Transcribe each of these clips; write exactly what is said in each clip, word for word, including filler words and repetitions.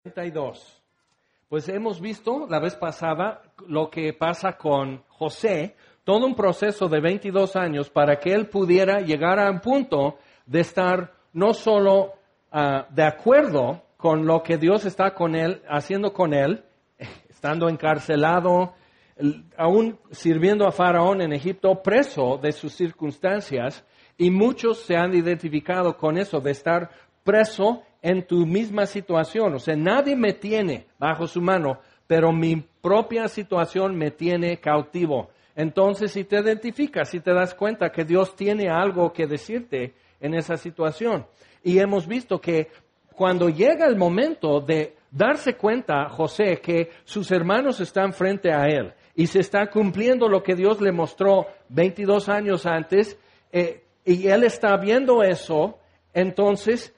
treinta y dos. Pues hemos visto la vez pasada lo que pasa con José, todo un proceso de veintidós años para que él pudiera llegar a un punto de estar no solo uh, de acuerdo con lo que Dios está con él, haciendo con él, estando encarcelado, aún sirviendo a Faraón en Egipto, preso de sus circunstancias, y muchos se han identificado con eso, de estar preso en tu misma situación. O sea, nadie me tiene bajo su mano, pero mi propia situación me tiene cautivo. Entonces, si te identificas, si te das cuenta que Dios tiene algo que decirte en esa situación. Y hemos visto que cuando llega el momento de darse cuenta, José, que sus hermanos están frente a él y se está cumpliendo lo que Dios le mostró veintidós años antes, eh, y él está viendo eso, entonces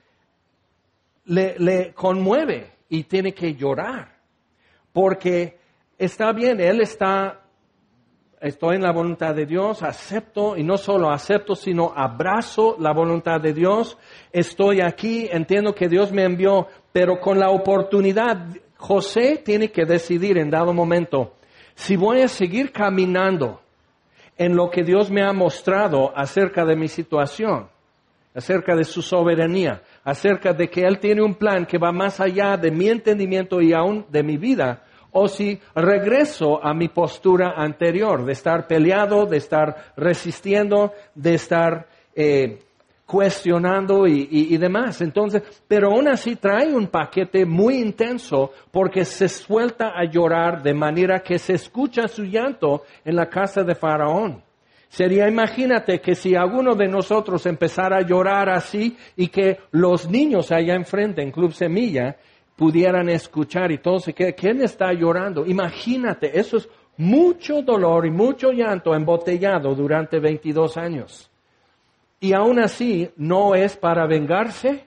le, le conmueve y tiene que llorar. Porque está bien, él está, estoy en la voluntad de Dios, acepto, y no solo acepto, sino abrazo la voluntad de Dios. Estoy aquí, entiendo que Dios me envió, pero con la oportunidad, José tiene que decidir en dado momento si voy a seguir caminando en lo que Dios me ha mostrado acerca de mi situación, acerca de su soberanía, acerca de que Él tiene un plan que va más allá de mi entendimiento y aún de mi vida, o si regreso a mi postura anterior, de estar peleado, de estar resistiendo, de estar eh, cuestionando y, y, y demás. Entonces, pero aún así trae un paquete muy intenso porque se suelta a llorar de manera que se escucha su llanto en la casa de Faraón. Sería, imagínate que si alguno de nosotros empezara a llorar así y que los niños allá enfrente en Club Semilla pudieran escuchar y todo se quede, ¿quién está llorando? Imagínate, eso es mucho dolor y mucho llanto embotellado durante veintidós años. Y aún así, no es para vengarse,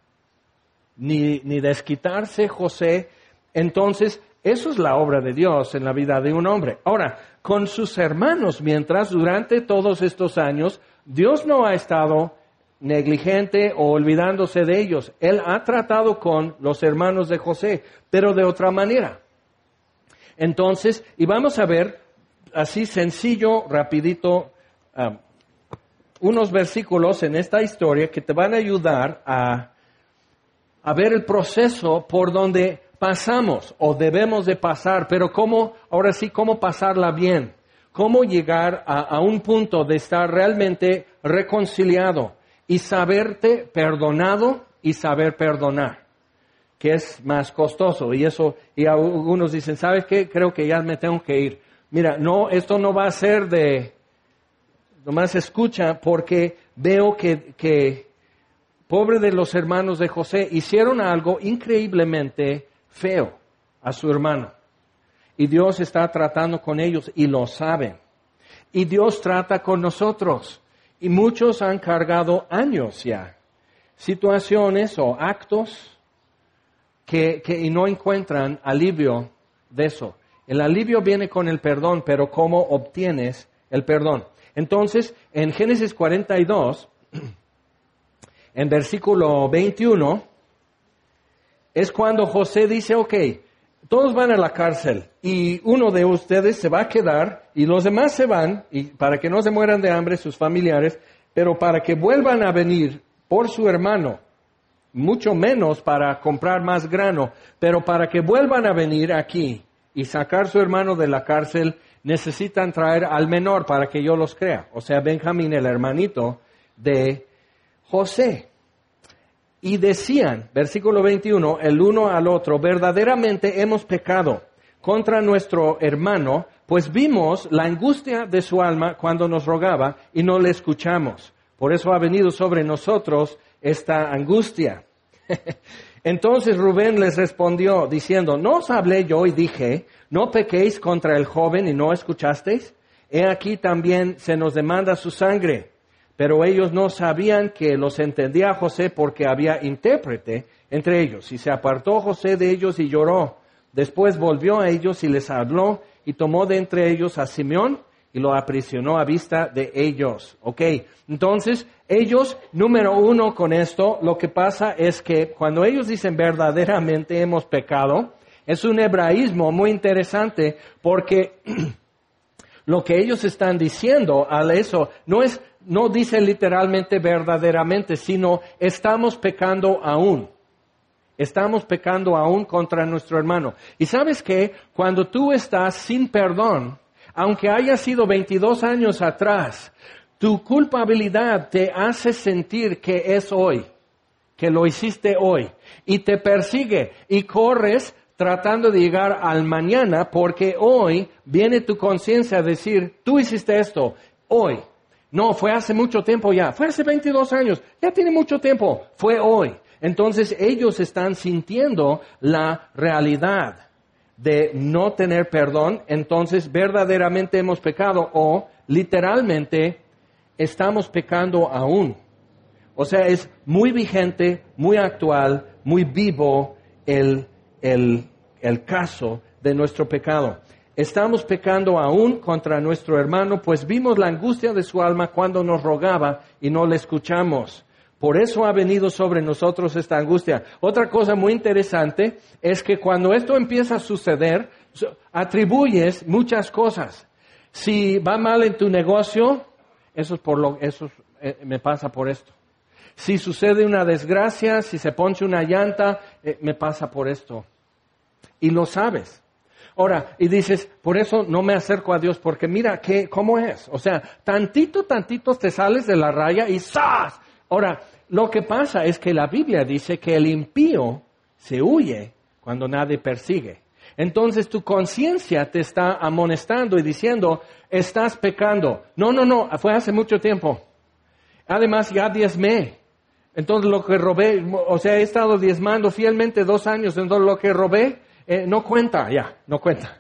ni, ni desquitarse José. Entonces, eso es la obra de Dios en la vida de un hombre. Ahora, con sus hermanos, mientras durante todos estos años, Dios no ha estado negligente o olvidándose de ellos. Él ha tratado con los hermanos de José, pero de otra manera. Entonces, y vamos a ver, así sencillo, rapidito, um, unos versículos en esta historia que te van a ayudar a, a ver el proceso por donde pasamos o debemos de pasar, pero cómo, ahora sí, cómo pasarla bien, cómo llegar a, a un punto de estar realmente reconciliado y saberte perdonado y saber perdonar, que es más costoso. Y eso, y algunos dicen, ¿sabes qué? Creo que ya me tengo que ir. Mira, no, esto no va a ser de, nomás escucha, porque veo que, que, pobre de los hermanos de José, hicieron algo increíblemente feo a su hermano. Y Dios está tratando con ellos y lo saben. Y Dios trata con nosotros. Y muchos han cargado años ya, situaciones o actos que, que y no encuentran alivio de eso. El alivio viene con el perdón, pero ¿cómo obtienes el perdón? Entonces, en Génesis cuarenta y dos, en versículo veintiuno, es cuando José dice, ok, todos van a la cárcel y uno de ustedes se va a quedar y los demás se van y para que no se mueran de hambre sus familiares, pero para que vuelvan a venir por su hermano, mucho menos para comprar más grano, pero para que vuelvan a venir aquí y sacar su hermano de la cárcel, necesitan traer al menor para que yo los crea, o sea, Benjamín, el hermanito de José. Y decían, versículo veintiuno, el uno al otro, verdaderamente hemos pecado contra nuestro hermano, pues vimos la angustia de su alma cuando nos rogaba y no le escuchamos. Por eso ha venido sobre nosotros esta angustia. Entonces Rubén les respondió diciendo, ¿no os hablé yo y dije, no pequéis contra el joven y no escuchasteis? He aquí también se nos demanda su sangre. Pero ellos no sabían que los entendía José porque había intérprete entre ellos. Y se apartó José de ellos y lloró. Después volvió a ellos y les habló y tomó de entre ellos a Simeón y lo aprisionó a vista de ellos. Ok, entonces Ellos, número uno con esto, lo que pasa es que cuando ellos dicen verdaderamente hemos pecado, es un hebraísmo muy interesante porque lo que ellos están diciendo al eso no es, no dice literalmente verdaderamente, sino estamos pecando aún. Estamos pecando aún contra nuestro hermano. Y sabes que cuando tú estás sin perdón, aunque haya sido veintidós años atrás, tu culpabilidad te hace sentir que es hoy, que lo hiciste hoy, y te persigue y corres tratando de llegar al mañana porque hoy viene tu conciencia a decir, tú hiciste esto, hoy. No, fue hace mucho tiempo ya, fue hace veintidós años, ya tiene mucho tiempo, fue hoy. Entonces ellos están sintiendo la realidad de no tener perdón, entonces verdaderamente hemos pecado o literalmente estamos pecando aún. O sea, es muy vigente, muy actual, muy vivo el, el, el caso de nuestro pecado. Estamos pecando aún contra nuestro hermano, pues vimos la angustia de su alma cuando nos rogaba y no le escuchamos. Por eso ha venido sobre nosotros esta angustia. Otra cosa muy interesante es que cuando esto empieza a suceder, atribuyes muchas cosas. Si va mal en tu negocio, eso es por lo, eso es, eh, me pasa por esto. Si sucede una desgracia, si se ponche una llanta, eh, me pasa por esto. Y lo sabes. Ahora, y dices, por eso no me acerco a Dios, porque mira que, ¿cómo es? O sea, tantito, tantito te sales de la raya y ¡zas! Ahora, lo que pasa es que la Biblia dice que el impío se huye cuando nadie persigue. Entonces tu conciencia te está amonestando y diciendo, estás pecando. No, no, no, fue hace mucho tiempo. Además ya diezmé. Entonces lo que robé, o sea, he estado diezmando fielmente dos años, entonces lo que robé eh, no cuenta, ya, no cuenta.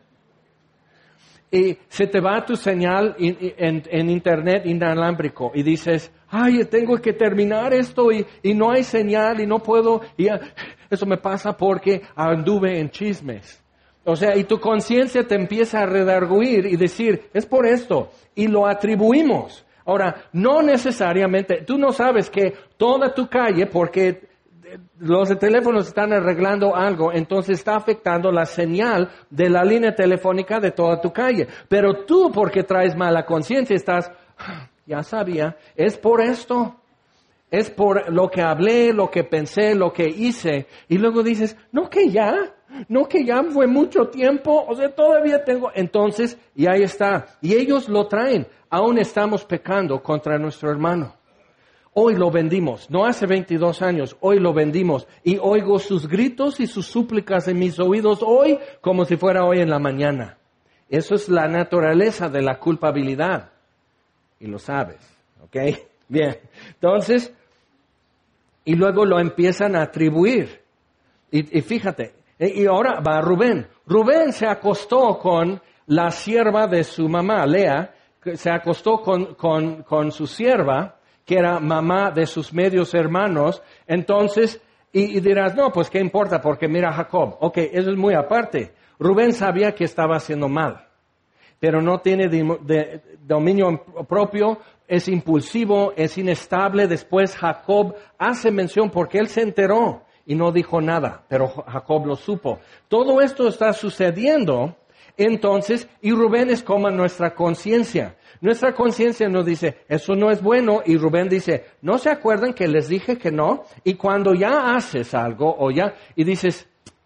Y se te va tu señal en, en, en internet inalámbrico y dices, ay, tengo que terminar esto y, y no hay señal y no puedo. Y ya, eso me pasa porque anduve en chismes. O sea, y tu conciencia te empieza a redarguir y decir, es por esto. Y lo atribuimos. Ahora, no necesariamente, tú no sabes que toda tu calle, porque los de teléfonos están arreglando algo, entonces está afectando la señal de la línea telefónica de toda tu calle. Pero tú, porque traes mala conciencia, estás, ya sabía, es por esto. Es por lo que hablé, lo que pensé, lo que hice. Y luego dices, no que ya, no que ya fue mucho tiempo, o sea, todavía tengo. Entonces, y ahí está. Y ellos lo traen. Aún estamos pecando contra nuestro hermano. Hoy lo vendimos, no hace veintidós años, hoy lo vendimos. Y oigo sus gritos y sus súplicas en mis oídos hoy como si fuera hoy en la mañana. Eso es la naturaleza de la culpabilidad. Y lo sabes, ¿ok? Bien, entonces, y luego lo empiezan a atribuir. Y, y fíjate, y ahora va Rubén. Rubén se acostó con la sierva de su mamá, Lea, se acostó con, con, con su sierva, que era mamá de sus medios hermanos. Entonces, y, y dirás, no, pues qué importa, porque mira Jacob. Ok, eso es muy aparte. Rubén sabía que estaba haciendo mal, pero no tiene de, de, dominio propio, es impulsivo, es inestable. Después Jacob hace mención porque él se enteró y no dijo nada, pero Jacob lo supo. Todo esto está sucediendo entonces, y Rubén es como nuestra conciencia. Nuestra conciencia nos dice, eso no es bueno, y Rubén dice, ¿no se acuerdan que les dije que no? Y cuando ya haces algo, o ya, y dices,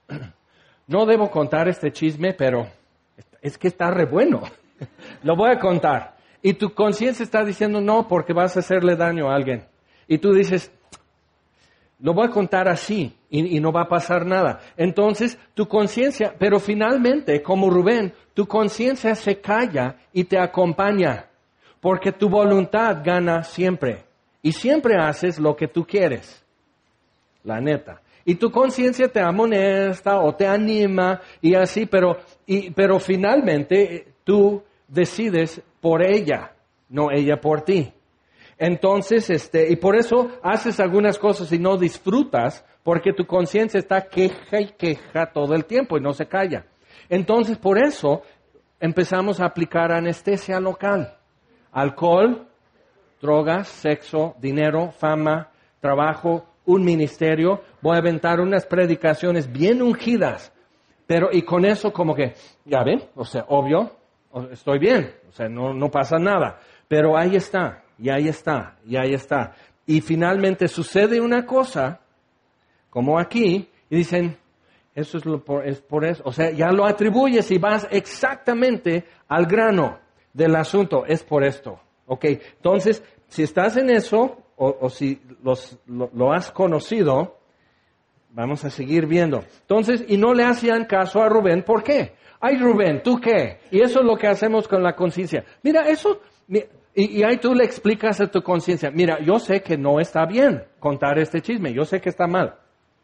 no debo contar este chisme, pero es que está re bueno, lo voy a contar. Y tu conciencia está diciendo, no, porque vas a hacerle daño a alguien. Y tú dices, lo voy a contar así y, y no va a pasar nada. Entonces, tu conciencia, pero finalmente, como Rubén, tu conciencia se calla y te acompaña, porque tu voluntad gana siempre. Y siempre haces lo que tú quieres, la neta. Y tu conciencia te amonesta o te anima y así, pero, y, pero finalmente tú decides por ella, no ella por ti. Entonces, este, y por eso haces algunas cosas y no disfrutas, porque tu conciencia está queja y queja todo el tiempo y no se calla. Entonces, por eso empezamos a aplicar anestesia local. Alcohol, drogas, sexo, dinero, fama, trabajo, un ministerio. Voy a aventar unas predicaciones bien ungidas. Pero, y con eso como que, ya ven, o sea, obvio, estoy bien, o sea, no, no pasa nada. Pero ahí está, y ahí está, y ahí está. Y finalmente sucede una cosa, como aquí, y dicen, eso es, lo por, es por eso. O sea, ya lo atribuyes y vas exactamente al grano del asunto, es por esto. Ok, entonces, si estás en eso, o, o si los, lo, lo has conocido, vamos a seguir viendo. Entonces, y no le hacían caso a Rubén, ¿por qué? Ay, Rubén, ¿tú qué? Y eso es lo que hacemos con la conciencia. Mira, eso, y, y ahí tú le explicas a tu conciencia, mira, yo sé que no está bien contar este chisme, yo sé que está mal.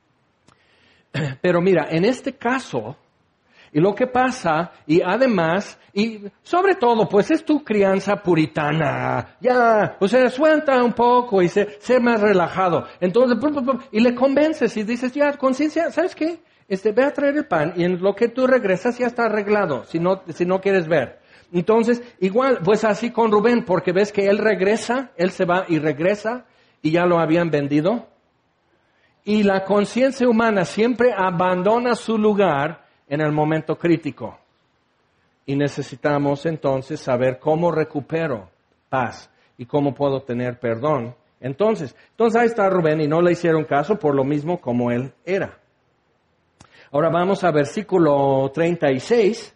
Pero mira, en este caso, y lo que pasa, y además, y sobre todo, pues es tu crianza puritana, ya, o sea, suelta un poco y sé, sé más relajado. Entonces, pum, pum, pum, y le convences y dices, ya, conciencia, ¿sabes qué? Este, ve a traer el pan y en lo que tú regresas ya está arreglado, si no, si no quieres ver. Entonces, igual, pues así con Rubén, porque ves que él regresa, él se va y regresa, y ya lo habían vendido. Y la conciencia humana siempre abandona su lugar en el momento crítico. Y necesitamos entonces saber cómo recupero paz y cómo puedo tener perdón. Entonces, entonces ahí está Rubén y no le hicieron caso por lo mismo como él era. Ahora vamos a versículo treinta y seis.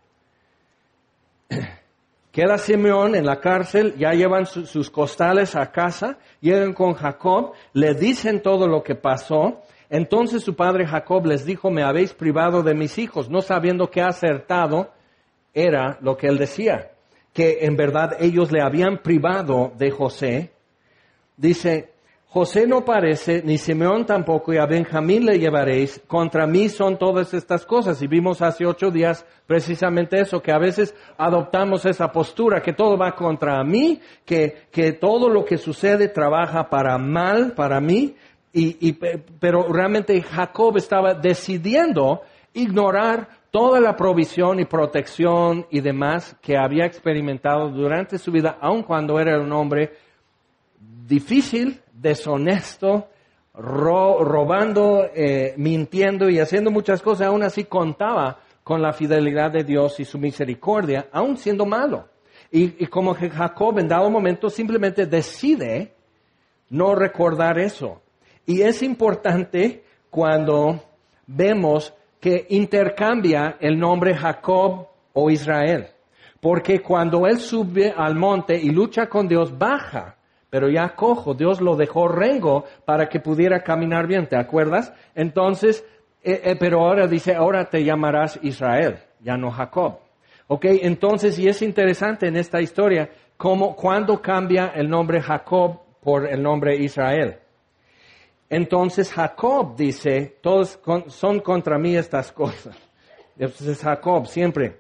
Queda Simeón en la cárcel, ya llevan su, sus costales a casa, llegan con Jacob, le dicen todo lo que pasó. Entonces su padre Jacob les dijo, me habéis privado de mis hijos, no sabiendo qué acertado era lo que él decía, que en verdad ellos le habían privado de José. Dice, José no parece, ni Simeón tampoco, y a Benjamín le llevaréis. Contra mí son todas estas cosas. Y vimos hace ocho días precisamente eso, que a veces adoptamos esa postura, que todo va contra mí, que, que todo lo que sucede trabaja para mal, para mí. Y, y, pero realmente Jacob estaba decidiendo ignorar toda la provisión y protección y demás que había experimentado durante su vida, aun cuando era un hombre difícil, deshonesto, ro, robando, eh, mintiendo y haciendo muchas cosas. Aún así contaba con la fidelidad de Dios y su misericordia, aun siendo malo. Y, y como que Jacob en dado momento simplemente decide no recordar eso. Y es importante cuando vemos que intercambia el nombre Jacob o Israel. Porque cuando él sube al monte y lucha con Dios, baja. Pero ya cojo, Dios lo dejó rengo para que pudiera caminar bien, ¿te acuerdas? Entonces, eh, eh, pero ahora dice, ahora te llamarás Israel, ya no Jacob. Ok, entonces, y es interesante en esta historia, cómo, cuándo cambia el nombre Jacob por el nombre Israel. Entonces Jacob dice, todos con, son contra mí estas cosas. Entonces Jacob siempre.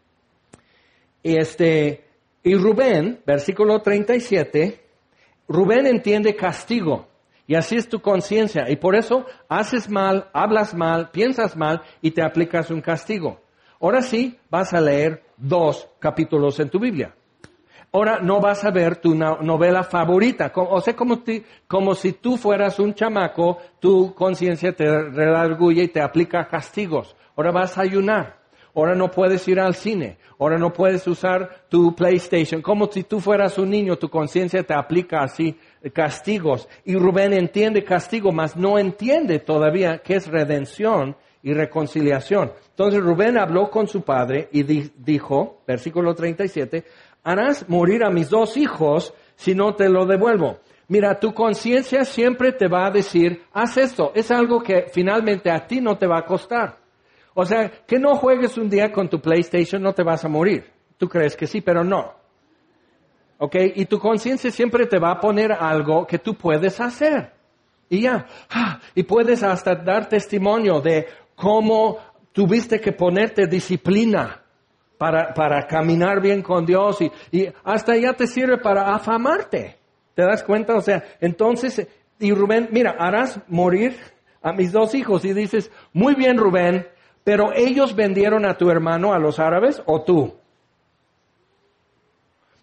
Y este, y Rubén, versículo treinta y siete, Rubén entiende castigo. Y así es tu conciencia. Y por eso haces mal, hablas mal, piensas mal y te aplicas un castigo. Ahora sí vas a leer dos capítulos en tu Biblia. Ahora no vas a ver tu no- novela favorita. O sea, como, ti, como si tú fueras un chamaco, tu conciencia te redarguye y te aplica castigos. Ahora vas a ayunar. Ahora no puedes ir al cine. Ahora no puedes usar tu PlayStation. Como si tú fueras un niño, tu conciencia te aplica así castigos. Y Rubén entiende castigo, mas no entiende todavía qué es redención y reconciliación. Entonces Rubén habló con su padre y di- dijo, versículo treinta y siete, harás morir a mis dos hijos si no te lo devuelvo. Mira, tu conciencia siempre te va a decir, haz esto. Es algo que finalmente a ti no te va a costar. O sea, que no juegues un día con tu PlayStation, no te vas a morir. Tú crees que sí, pero no. ¿Ok? Y tu conciencia siempre te va a poner algo que tú puedes hacer. Y ya. Ah, y puedes hasta dar testimonio de cómo tuviste que ponerte disciplina para, para caminar bien con Dios. Y, y hasta ya te sirve para afamarte. ¿Te das cuenta? O sea, entonces, y Rubén, mira, harás morir a mis dos hijos. Y dices, muy bien, Rubén, pero ellos vendieron a tu hermano a los árabes o tú.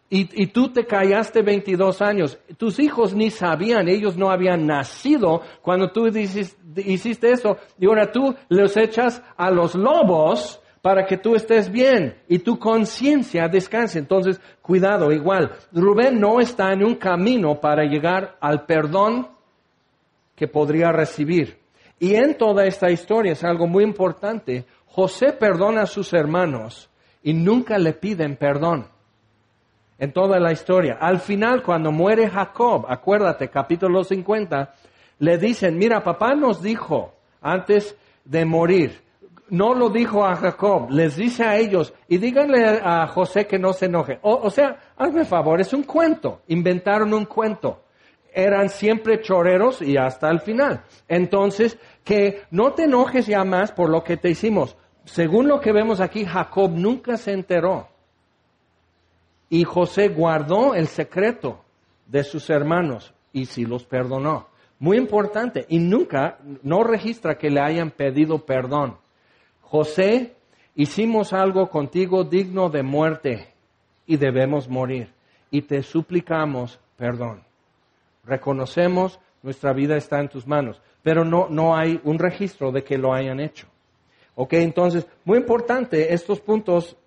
Y, y tú te callaste veintidós años. Tus hijos ni sabían, ellos no habían nacido cuando tú hiciste, hiciste eso. Y ahora tú los echas a los lobos para que tú estés bien y tu conciencia descanse. Entonces, cuidado, igual. Rubén no está en un camino para llegar al perdón que podría recibir. Y en toda esta historia es algo muy importante. José perdona a sus hermanos y nunca le piden perdón. En toda la historia. Al final, cuando muere Jacob, acuérdate, capítulo cincuenta, le dicen, mira, papá nos dijo antes de morir, no lo dijo a Jacob, les dice a ellos, y díganle a José que no se enoje. O, o sea, hazme favor, es un cuento, inventaron un cuento. Eran siempre choreros y hasta el final. Entonces, que no te enojes ya más por lo que te hicimos. Según lo que vemos aquí, Jacob nunca se enteró. Y José guardó el secreto de sus hermanos y sí los perdonó. Muy importante. Y nunca, no registra que le hayan pedido perdón. José, hicimos algo contigo digno de muerte y debemos morir. Y te suplicamos perdón. Reconocemos, nuestra vida está en tus manos. Pero no, no hay un registro de que lo hayan hecho. Ok, entonces, muy importante, estos puntos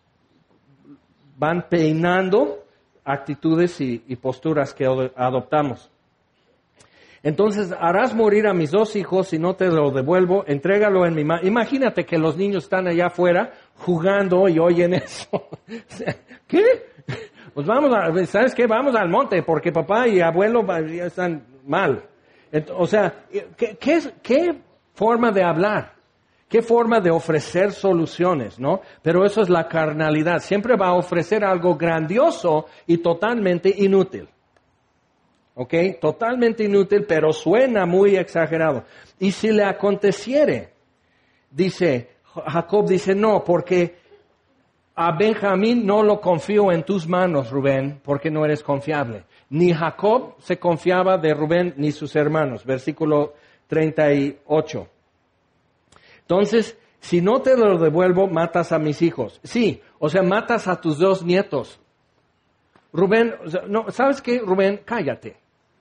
van peinando actitudes y, y posturas que adoptamos. Entonces, harás morir a mis dos hijos y no te lo devuelvo, entrégalo en mi mano. Imagínate que los niños están allá afuera jugando y oyen eso. ¿Qué? Pues vamos a, ¿sabes qué? Vamos al monte porque papá y abuelo ya están mal. O sea, ¿qué, qué, qué forma de hablar? ¿Qué forma de ofrecer soluciones, no? Pero eso es la carnalidad. Siempre va a ofrecer algo grandioso y totalmente inútil. ¿Ok? Totalmente inútil, pero suena muy exagerado. Y si le aconteciere, dice, Jacob dice, no, porque a Benjamín no lo confío en tus manos, Rubén, porque no eres confiable. Ni Jacob se confiaba de Rubén ni sus hermanos. Versículo treinta y ocho. Entonces, si no te lo devuelvo, matas a mis hijos. Sí, o sea, matas a tus dos nietos. Rubén, o sea, no, ¿sabes qué? Rubén, cállate.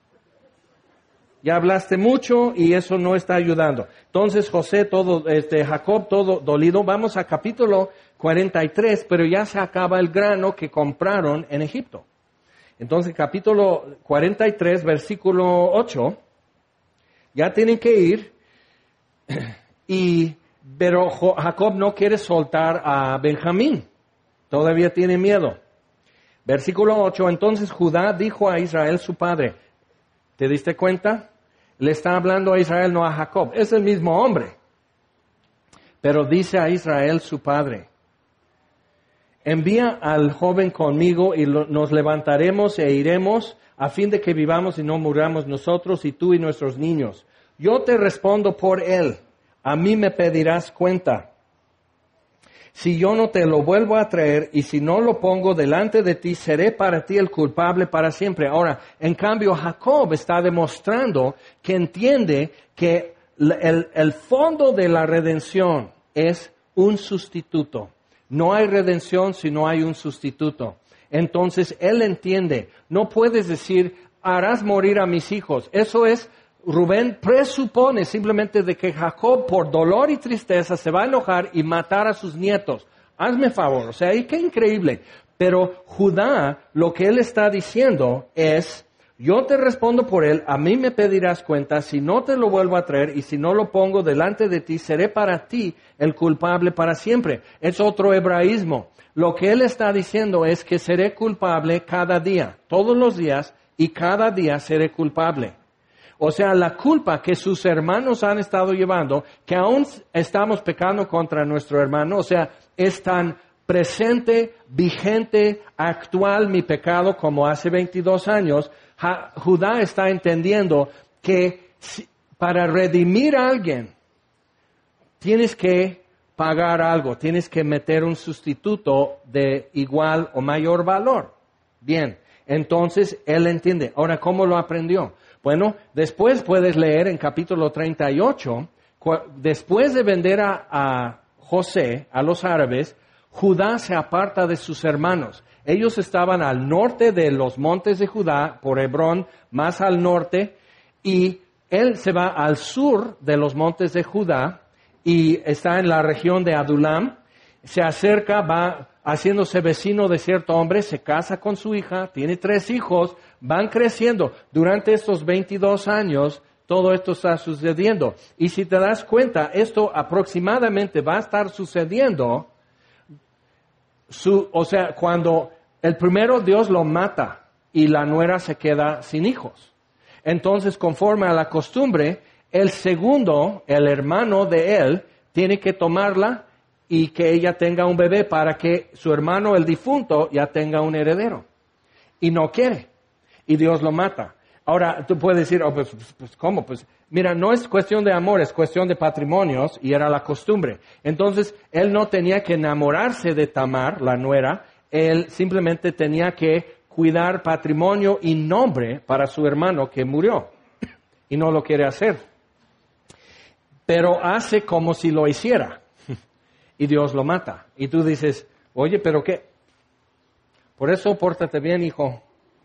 Ya hablaste mucho y eso no está ayudando. Entonces, José, todo, este, Jacob, todo dolido. Vamos a capítulo cuarenta y tres, pero ya se acaba el grano que compraron en Egipto. Entonces, capítulo cuarenta y tres, versículo ocho, ya tienen que ir y... Pero Jacob no quiere soltar a Benjamín. Todavía tiene miedo. Versículo ocho. Entonces Judá dijo a Israel su padre. ¿Te diste cuenta? Le está hablando a Israel, no a Jacob. Es el mismo hombre. Pero dice a Israel su padre. Envía al joven conmigo y lo, nos levantaremos e iremos a fin de que vivamos y no muramos nosotros y tú y nuestros niños. Yo te respondo por él. A mí me pedirás cuenta. Si yo no te lo vuelvo a traer y si no lo pongo delante de ti, seré para ti el culpable para siempre. Ahora, en cambio, Jacob está demostrando que entiende que el, el fondo de la redención es un sustituto. No hay redención si no hay un sustituto. Entonces, él entiende, no puedes decir, harás morir a mis hijos. Eso es... Rubén presupone simplemente de que Jacob por dolor y tristeza se va a enojar y matar a sus nietos. Hazme favor, o sea, y qué increíble. Pero Judá, lo que él está diciendo es, yo te respondo por él, a mí me pedirás cuenta, si no te lo vuelvo a traer y si no lo pongo delante de ti, seré para ti el culpable para siempre. Es otro hebraísmo. Lo que él está diciendo es que seré culpable cada día, todos los días, y cada día seré culpable. O sea, la culpa que sus hermanos han estado llevando, que aún estamos pecando contra nuestro hermano, o sea, es tan presente, vigente, actual mi pecado como hace veintidós años, Judá está entendiendo que para redimir a alguien, tienes que pagar algo, tienes que meter un sustituto de igual o mayor valor. Bien, entonces él entiende. Ahora, ¿cómo lo aprendió? Bueno, después puedes leer en capítulo treinta y ocho, después de vender a, a José, a los árabes, Judá se aparta de sus hermanos. Ellos estaban al norte de los montes de Judá, por Hebrón, más al norte, y él se va al sur de los montes de Judá y está en la región de Adulam. Se acerca, va haciéndose vecino de cierto hombre, se casa con su hija, tiene tres hijos, van creciendo. Durante estos veintidós años, todo esto está sucediendo. Y si te das cuenta, esto aproximadamente va a estar sucediendo, su, o sea, cuando el primero Dios lo mata y la nuera se queda sin hijos. Entonces, conforme a la costumbre, el segundo, el hermano de él, tiene que tomarla y que ella tenga un bebé para que su hermano, el difunto, ya tenga un heredero. Y no quiere. Y Dios lo mata. Ahora, tú puedes decir, oh, pues, pues, pues, ¿cómo? Pues, mira, no es cuestión de amor, es cuestión de patrimonios, y era la costumbre. Entonces, él no tenía que enamorarse de Tamar, la nuera, él simplemente tenía que cuidar patrimonio y nombre para su hermano que murió. Y no lo quiere hacer. Pero hace como si lo hiciera. Y Dios lo mata. Y tú dices, oye, ¿pero qué? Por eso pórtate bien, hijo.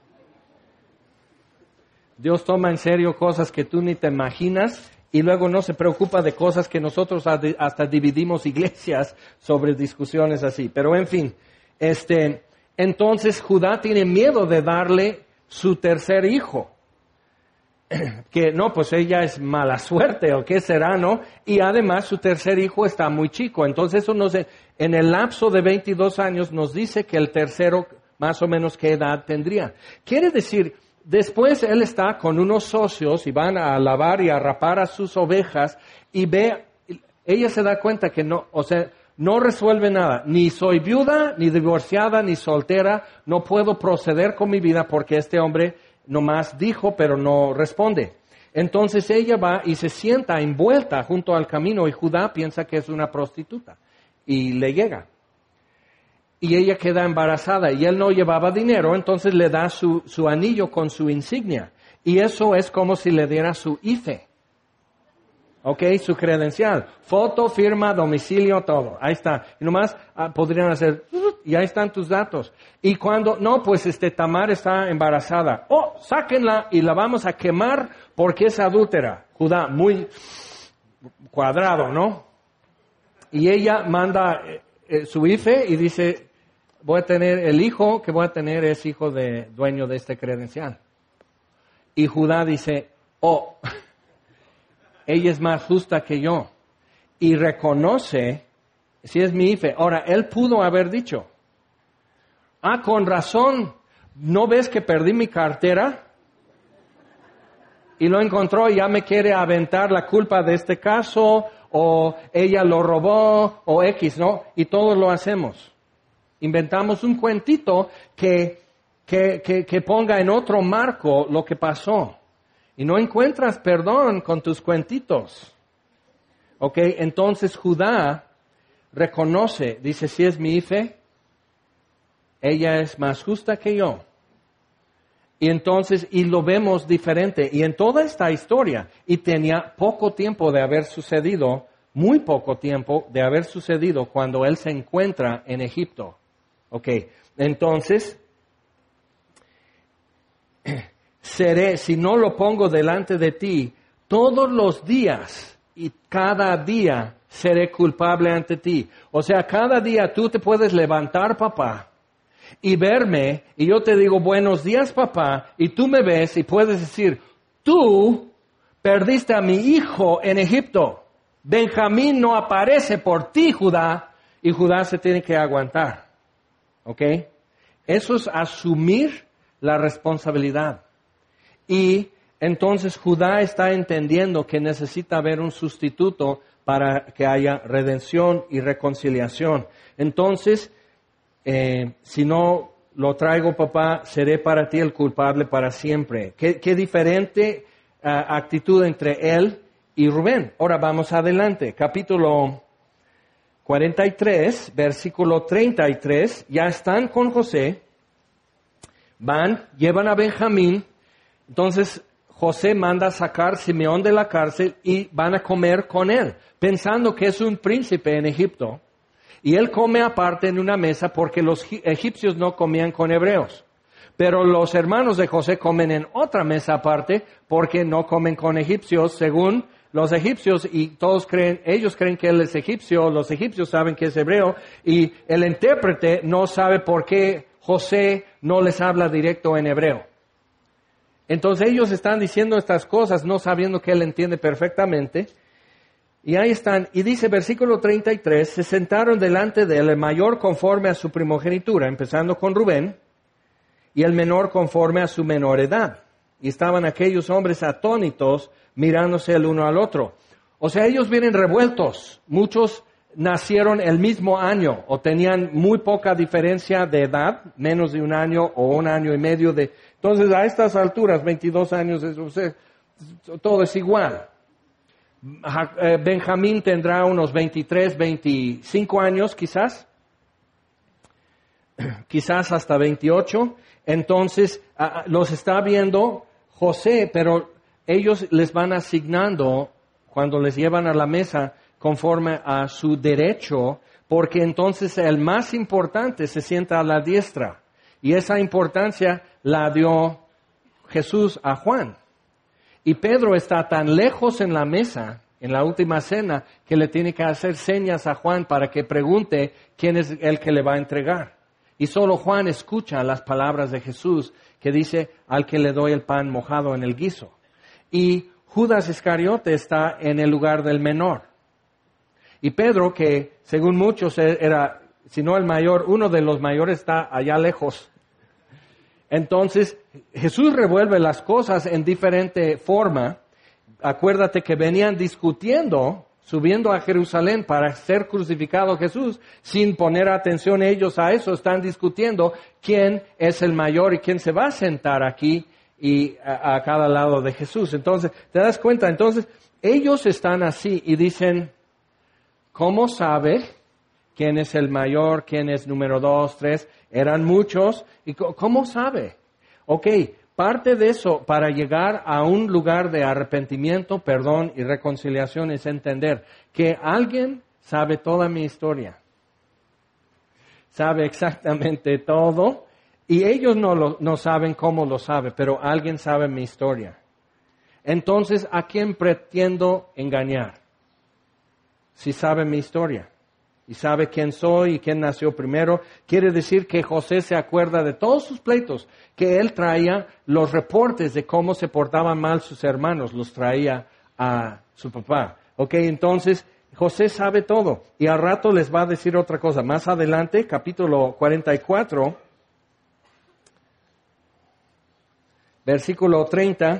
Dios toma en serio cosas que tú ni te imaginas y luego no se preocupa de cosas que nosotros hasta dividimos iglesias sobre discusiones así. Pero en fin, este, entonces Judá tiene miedo de darle su tercer hijo. Que no, pues ella es mala suerte o qué será, ¿no? Y además su tercer hijo está muy chico. Entonces eso nos, en el lapso de veintidós años nos dice que el tercero más o menos qué edad tendría. Quiere decir, después él está con unos socios y van a lavar y a rapar a sus ovejas y ve, ella se da cuenta que no, o sea, no resuelve nada. Ni soy viuda, ni divorciada, ni soltera, no puedo proceder con mi vida porque este hombre nomás dijo, pero no responde. Entonces ella va y se sienta envuelta junto al camino y Judá piensa que es una prostituta y le llega. Y ella queda embarazada y él no llevaba dinero, entonces le da su, su anillo con su insignia. Y eso es como si le diera su I F E. ¿Ok? Su credencial. Foto, firma, domicilio, todo. Ahí está. Y nomás ah, podrían hacer, y ahí están tus datos. Y cuando, no, pues este Tamar está embarazada. Oh, sáquenla y la vamos a quemar porque es adúltera. Judá, muy cuadrado, ¿no? Y ella manda eh, eh, su I F E y dice, voy a tener, el hijo que voy a tener es hijo de dueño de este credencial. Y Judá dice, oh, ella es más justa que yo. Y reconoce, si es mi I F E. Ahora, él pudo haber dicho, ah, con razón, ¿no ves que perdí mi cartera? Y lo encontró y ya me quiere aventar la culpa de este caso, o ella lo robó, o X, ¿no? Y todos lo hacemos. Inventamos un cuentito que, que, que, que ponga en otro marco lo que pasó. Y no encuentras perdón con tus cuentitos. ¿Ok? Entonces Judá reconoce, dice, si es mi I F E, ella es más justa que yo. Y entonces, y lo vemos diferente. Y en toda esta historia, y tenía poco tiempo de haber sucedido, muy poco tiempo de haber sucedido cuando él se encuentra en Egipto. ¿Ok? Entonces, seré, si no lo pongo delante de ti, todos los días y cada día seré culpable ante ti. O sea, cada día tú te puedes levantar, papá, y verme, y yo te digo, buenos días, papá, y tú me ves y puedes decir, tú perdiste a mi hijo en Egipto. Benjamín no aparece por ti, Judá, y Judá se tiene que aguantar. ¿Ok? Eso es asumir la responsabilidad. Y entonces Judá está entendiendo que necesita haber un sustituto para que haya redención y reconciliación. Entonces, eh, si no lo traigo, papá, seré para ti el culpable para siempre. Qué, qué diferente uh, actitud entre él y Rubén. Ahora vamos adelante. Capítulo cuarenta y tres, versículo treinta y tres. Ya están con José. Van, llevan a Benjamín. Entonces José manda a sacar a Simeón de la cárcel y van a comer con él, pensando que es un príncipe en Egipto. Y él come aparte en una mesa porque los egipcios no comían con hebreos. Pero los hermanos de José comen en otra mesa aparte porque no comen con egipcios según los egipcios, y todos creen, ellos creen que él es egipcio, los egipcios saben que es hebreo, y el intérprete no sabe por qué José no les habla directo en hebreo. Entonces ellos están diciendo estas cosas no sabiendo que él entiende perfectamente. Y ahí están, y dice versículo treinta y tres, se sentaron delante de él el mayor conforme a su primogenitura, empezando con Rubén, y el menor conforme a su menor edad. Y estaban aquellos hombres atónitos mirándose el uno al otro. O sea, ellos vienen revueltos. Muchos nacieron el mismo año o tenían muy poca diferencia de edad, menos de un año o un año y medio de... Entonces, a estas alturas, veintidós años, o sea, todo es igual. Benjamín tendrá unos veintitrés, veinticinco años quizás, quizás hasta veintiocho. Entonces, los está viendo José, pero ellos les van asignando, cuando les llevan a la mesa, conforme a su derecho, porque entonces el más importante se sienta a la diestra. Y esa importancia la dio Jesús a Juan. Y Pedro está tan lejos en la mesa, en la última cena, que le tiene que hacer señas a Juan para que pregunte quién es el que le va a entregar. Y solo Juan escucha las palabras de Jesús, que dice, al que le doy el pan mojado en el guiso. Y Judas Iscariote está en el lugar del menor. Y Pedro, que según muchos era, si no el mayor, uno de los mayores, está allá lejos. Entonces, Jesús revuelve las cosas en diferente forma. Acuérdate que venían discutiendo, subiendo a Jerusalén para ser crucificado Jesús, sin poner atención ellos a eso, están discutiendo quién es el mayor y quién se va a sentar aquí y a, a cada lado de Jesús. Entonces, ¿te das cuenta? Entonces, ellos están así y dicen, ¿cómo sabe quién es el mayor, quién es número dos, tres? Eran muchos. ¿Y cómo sabe? Ok, parte de eso para llegar a un lugar de arrepentimiento, perdón y reconciliación es entender que alguien sabe toda mi historia. Sabe exactamente todo y ellos no, lo, no saben cómo lo sabe, pero alguien sabe mi historia. Entonces, ¿a quién pretendo engañar? Si sabe mi historia y sabe quién soy y quién nació primero, quiere decir que José se acuerda de todos sus pleitos, que él traía los reportes de cómo se portaban mal sus hermanos, los traía a su papá. Ok, entonces José sabe todo y al rato les va a decir otra cosa. Más adelante, capítulo cuarenta y cuatro, versículo treinta,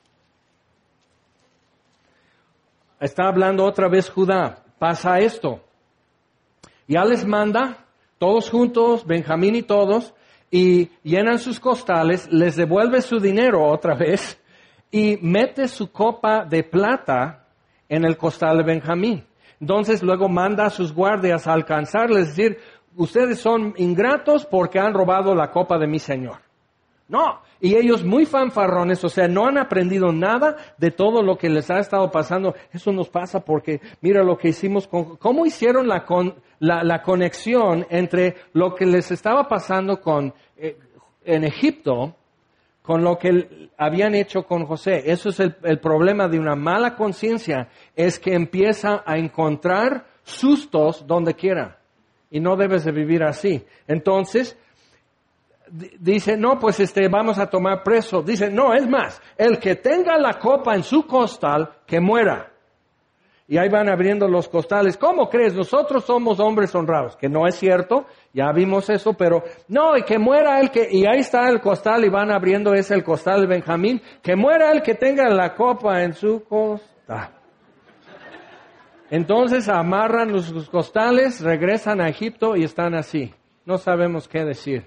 está hablando otra vez Judá. Pasa esto. Ya les manda, todos juntos, Benjamín y todos, y llenan sus costales, les devuelve su dinero otra vez, y mete su copa de plata en el costal de Benjamín. Entonces luego manda a sus guardias a alcanzarles, es decir, ustedes son ingratos porque han robado la copa de mi Señor. No, y ellos muy fanfarrones, o sea, no han aprendido nada de todo lo que les ha estado pasando. Eso nos pasa porque, mira lo que hicimos, con, cómo hicieron la, con, la, la conexión entre lo que les estaba pasando con, eh, en Egipto con lo que habían hecho con José. Eso es el, el problema de una mala conciencia, es que empieza a encontrar sustos donde quiera. Y no debes de vivir así. Entonces, dice, no, pues este, vamos a tomar preso. Dice, no, es más, el que tenga la copa en su costal, que muera. Y ahí van abriendo los costales. ¿Cómo crees? Nosotros somos hombres honrados. Que no es cierto, ya vimos eso, pero no, y que muera el que, y ahí está el costal y van abriendo, es el costal de Benjamín. Que muera el que tenga la copa en su costal. Entonces amarran los costales, regresan a Egipto y están así. No sabemos qué decir.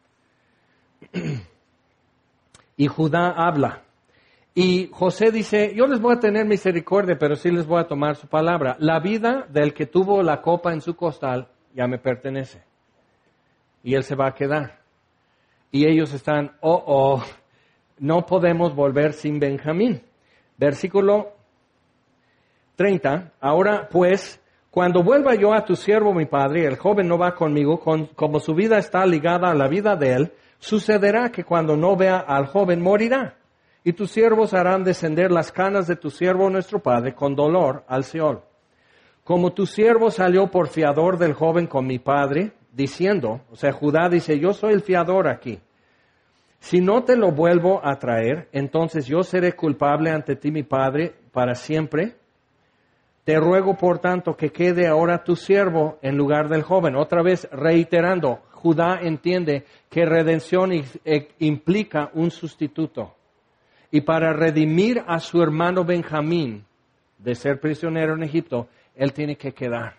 Y Judá habla. Y José dice, yo les voy a tener misericordia, pero sí les voy a tomar su palabra. La vida del que tuvo la copa en su costal ya me pertenece. Y él se va a quedar. Y ellos están, oh, oh, no podemos volver sin Benjamín. Versículo treinta. Ahora pues, Cuando vuelva yo a tu siervo mi padre, el joven no va conmigo, con, como su vida está ligada a la vida de él, sucederá que cuando no vea al joven morirá. Y tus siervos harán descender las canas de tu siervo nuestro padre con dolor al Seol. Como tu siervo salió por fiador del joven con mi padre, diciendo, o sea, Judá dice, yo soy el fiador aquí. Si no te lo vuelvo a traer, entonces yo seré culpable ante ti, mi padre, para siempre. Te ruego, por tanto, que quede ahora tu siervo en lugar del joven. Otra vez reiterando, Judá entiende que redención implica un sustituto. Y para redimir a su hermano Benjamín de ser prisionero en Egipto, él tiene que quedar.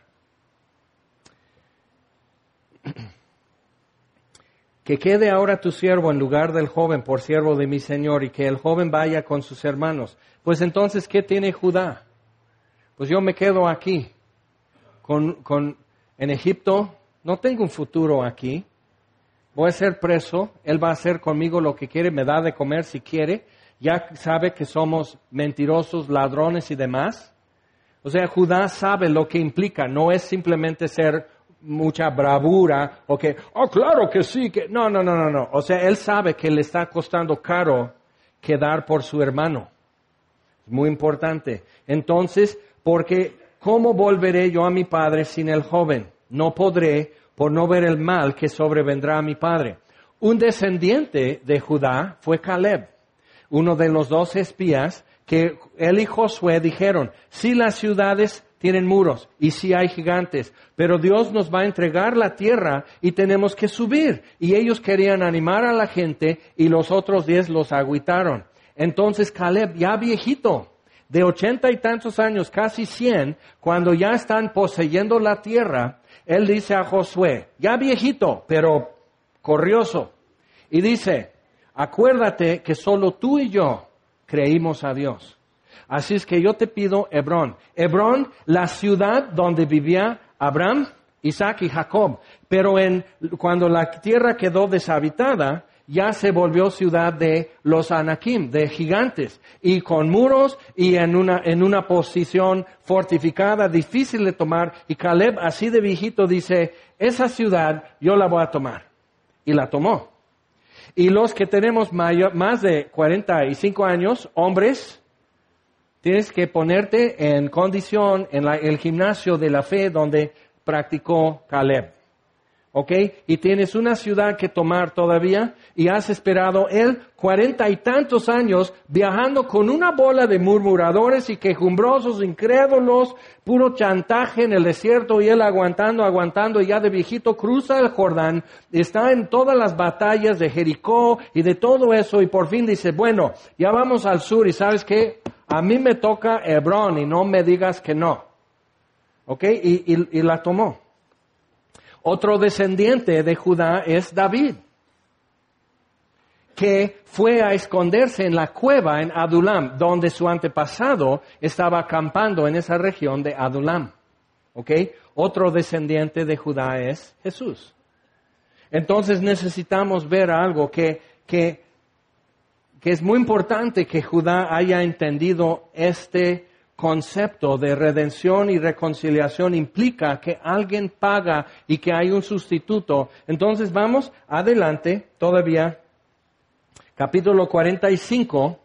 Que quede ahora tu siervo en lugar del joven por siervo de mi señor y que el joven vaya con sus hermanos. Pues entonces, ¿qué tiene Judá? Pues yo me quedo aquí, con, con, en Egipto, no tengo un futuro aquí, voy a ser preso, él va a hacer conmigo lo que quiere, me da de comer si quiere, ya sabe que somos mentirosos, ladrones y demás. O sea, Judá sabe lo que implica, no es simplemente ser mucha bravura, o que, oh, claro que sí, que no, no, no, no, no. O sea, él sabe que le está costando caro quedar por su hermano. Es muy importante. Entonces, porque ¿cómo volveré yo a mi padre sin el joven? No podré por no ver el mal que sobrevendrá a mi padre. Un descendiente de Judá fue Caleb, uno de los dos espías que él y Josué dijeron, sí las ciudades tienen muros y sí hay gigantes, pero Dios nos va a entregar la tierra y tenemos que subir. Y ellos querían animar a la gente y los otros diez los agüitaron. Entonces Caleb, ya viejito, de ochenta y tantos años, casi cien, cuando ya están poseyendo la tierra, él dice a Josué, ya viejito, pero corrioso, y dice, acuérdate que solo tú y yo creímos a Dios. Así es que yo te pido Hebrón. Hebrón, la ciudad donde vivía Abraham, Isaac y Jacob. Pero en, cuando la tierra quedó deshabitada, ya se volvió ciudad de los Anakim, de gigantes, y con muros y en una, en una posición fortificada, difícil de tomar. Y Caleb, así de viejito, dice, esa ciudad yo la voy a tomar. Y la tomó. Y los que tenemos mayor, más de cuarenta y cinco años, hombres, tienes que ponerte en condición en la, el gimnasio de la fe donde practicó Caleb. ¿Ok? Y tienes una ciudad que tomar todavía y has esperado él cuarenta y tantos años viajando con una bola de murmuradores y quejumbrosos, incrédulos, puro chantaje en el desierto y él aguantando, aguantando y ya de viejito cruza el Jordán, está en todas las batallas de Jericó y de todo eso y por fin dice, bueno, ya vamos al sur y ¿sabes qué? A mí me toca Hebrón y no me digas que no. ¿Ok? Y, y, y la tomó. Otro descendiente de Judá es David, que fue a esconderse en la cueva en Adulam, donde su antepasado estaba acampando en esa región de Adulam. ¿Ok? Otro descendiente de Judá es Jesús. Entonces necesitamos ver algo que, que, que es muy importante que Judá haya entendido este concepto de redención y reconciliación implica que alguien paga y que hay un sustituto. Entonces vamos adelante todavía, capítulo cuarenta y cinco.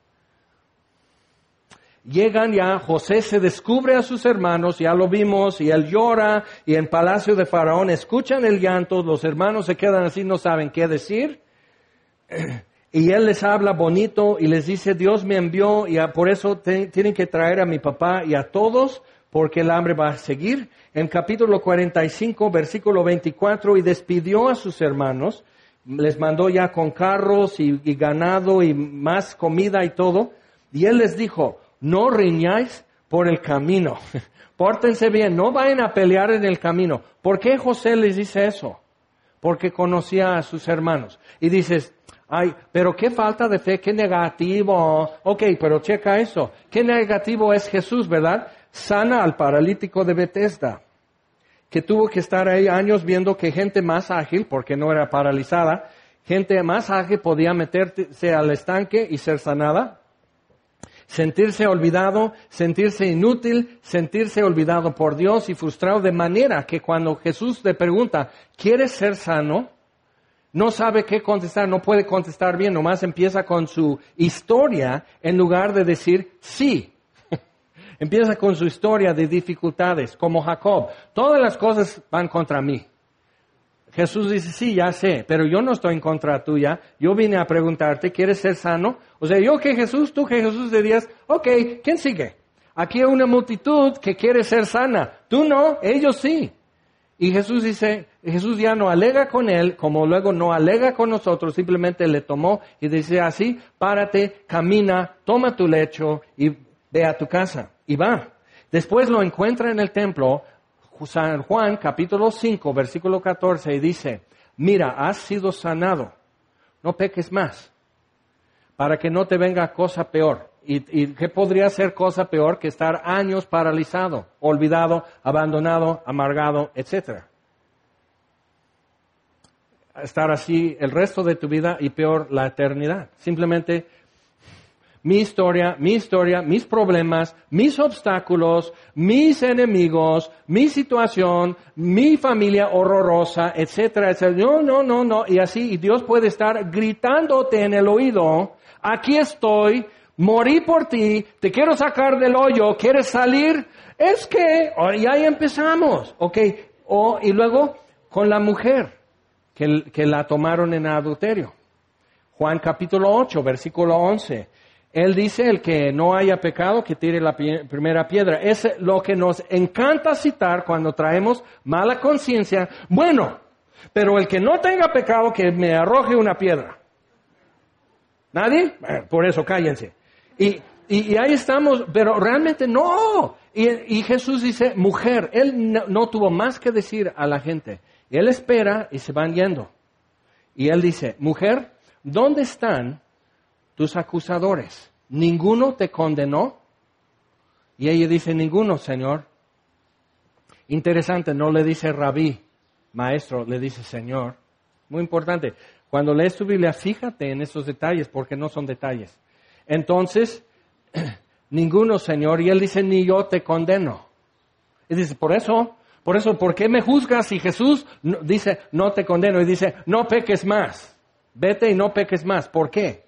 Llegan ya, José se descubre a sus hermanos, ya lo vimos, y él llora, y en palacio de Faraón escuchan el llanto, los hermanos se quedan así, no saben qué decir. Y él les habla bonito y les dice, Dios me envió y por eso te, tienen que traer a mi papá y a todos porque el hambre va a seguir. En capítulo cuarenta y cinco, versículo veinticuatro, y despidió a sus hermanos, les mandó ya con carros y, y ganado y más comida y todo. Y él les dijo, no riñáis por el camino, pórtense bien, no vayan a pelear en el camino. ¿Por qué José les dice eso? Porque conocía a sus hermanos. Y dices, ay, pero qué falta de fe, qué negativo. Ok, pero checa eso. Qué negativo es Jesús, ¿verdad? Sana al paralítico de Betesda, que tuvo que estar ahí años viendo que gente más ágil, porque no era paralizada, gente más ágil podía meterse al estanque y ser sanada. sentirse olvidado, sentirse inútil, sentirse olvidado por Dios y frustrado, de manera que cuando Jesús le pregunta, ¿quieres ser sano?, no sabe qué contestar, no puede contestar bien, nomás empieza con su historia en lugar de decir sí. Empieza con su historia de dificultades, como Jacob. Todas las cosas van contra mí. Jesús dice, sí, ya sé, pero yo no estoy en contra tuya. Yo vine a preguntarte, ¿quieres ser sano? O sea, yo que Jesús, tú que Jesús dirías, ok, ¿quién sigue? Aquí hay una multitud que quiere ser sana. Tú no, ellos sí. Y Jesús dice, Jesús ya no alega con él, como luego no alega con nosotros, simplemente le tomó y dice así, párate, camina, toma tu lecho y ve a tu casa. Y va. Después lo encuentra en el templo, San Juan capítulo cinco, versículo catorce, y dice, mira, has sido sanado, no peques más, para que no te venga cosa peor. ¿Y, y qué podría ser cosa peor que estar años paralizado, olvidado, abandonado, amargado, etcétera? Estar así el resto de tu vida y peor la eternidad. Simplemente mi historia, mi historia, mis problemas, mis obstáculos, mis enemigos, mi situación, mi familia horrorosa, etcétera, etcétera. No, no, no, no. Y así, y Dios puede estar gritándote en el oído, aquí estoy, morí por ti, te quiero sacar del hoyo, ¿quieres salir? Es que, oh, y ahí empezamos, ¿ok? Oh, y luego, con la mujer, que, que la tomaron en adulterio. Juan capítulo ocho, versículo once. Él dice, el que no haya pecado, que tire la pie- primera piedra. Es lo que nos encanta citar cuando traemos mala conciencia. Bueno, pero el que no tenga pecado, que me arroje una piedra. ¿Nadie? Bueno, por eso cállense. Y, y, y ahí estamos, pero realmente no. Y, y Jesús dice, mujer, Él no, no tuvo más que decir a la gente. Él espera y se van yendo. Y Él dice, mujer, ¿dónde están tus acusadores? ¿Ninguno te condenó? Y ella dice, ninguno, Señor. Interesante, no le dice rabí, maestro, le dice Señor. Muy importante. Cuando lees tu Biblia, fíjate en esos detalles, porque no son detalles. Entonces, ninguno, Señor. Y Él dice, ni yo te condeno. Y dice, por eso, por eso, ¿por qué me juzgas? Y Jesús no, dice, no te condeno. Y dice, no peques más. Vete y no peques más. ¿Por qué?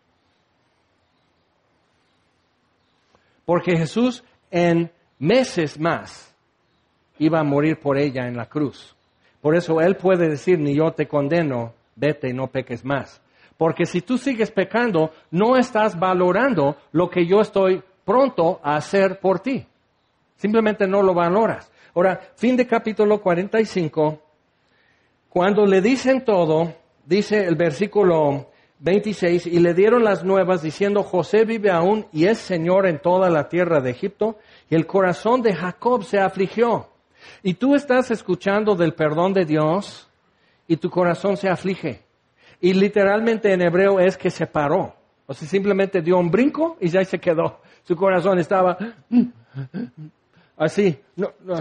Porque Jesús en meses más iba a morir por ella en la cruz. Por eso Él puede decir, ni yo te condeno, vete y no peques más. Porque si tú sigues pecando, no estás valorando lo que yo estoy pronto a hacer por ti. Simplemente no lo valoras. Ahora, fin de capítulo cuarenta y cinco, cuando le dicen todo, dice el versículo veintiséis, y le dieron las nuevas diciendo, José vive aún y es Señor en toda la tierra de Egipto, y el corazón de Jacob se afligió. Y tú estás escuchando del perdón de Dios y tu corazón se aflige. Y literalmente en hebreo es que se paró. O sea, simplemente dio un brinco y ya se quedó. Su corazón estaba así. No, no.